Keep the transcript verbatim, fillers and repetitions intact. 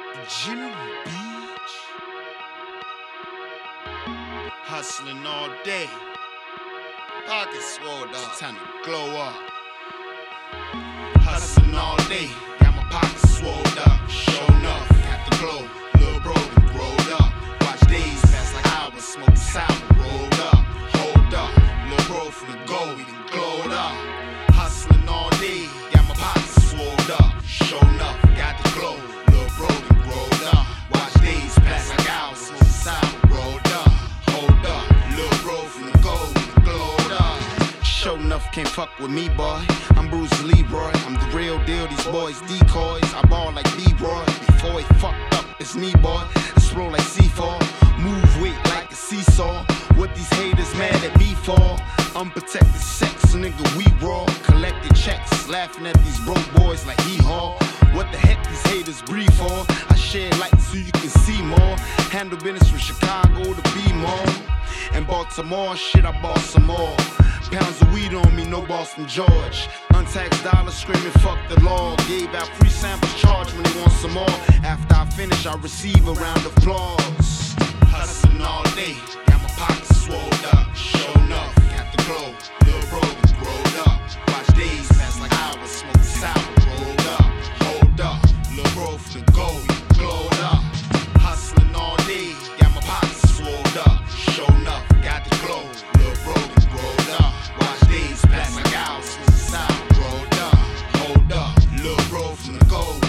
Virginia Beach, hustling all day, pockets swole up, time to glow up. Hustling all day, got my pockets swole up, show enough, got the glow, little bro done growed up. Watch days pass like hours, smoke sour, rolled up, hold up, little bro from the go, we done glowed up. Hustling all day, got my pockets swole up, show enough, got the glow, little bro done growed up. Watch days pass like hours, smoke sour, rolled up, hold up, little bro from the go, we done glowed up. Show enough can't fuck with me, boy. I'm Bruce Leroy, I'm the real deal, these boys decoys. I ball like B-Boy, before he fucked up his knee, boy. Explode like C four, move weight like a seesaw. What these haters mad at me for? Unprotected sex, nigga, we raw. Collected checks, laughing at these broke boys like hee-haw. What the heck these haters breathe for? I share light so you can see more. Handle business from Chicago to B-Mall. And Baltimore, shit, I bought some more. Pounds of weed on me, no Boston George. Untaxed dollars screaming, fuck the law. Gave out free samples, charged when they want some more. After I finish, I receive a round of applause. Hustling all day, got my pockets swole up. Show enough, got the glow, little bro done growed up. Watch days pass like hours, smoke sour, rolled up, hold up, little bro from the go, we glowed up. Hustling all day, got my pockets swole up. Show enough, got the glow, little bro done growed up. Watch days pass like hours, smoke sour, rolled up, hold up, little bro from the go.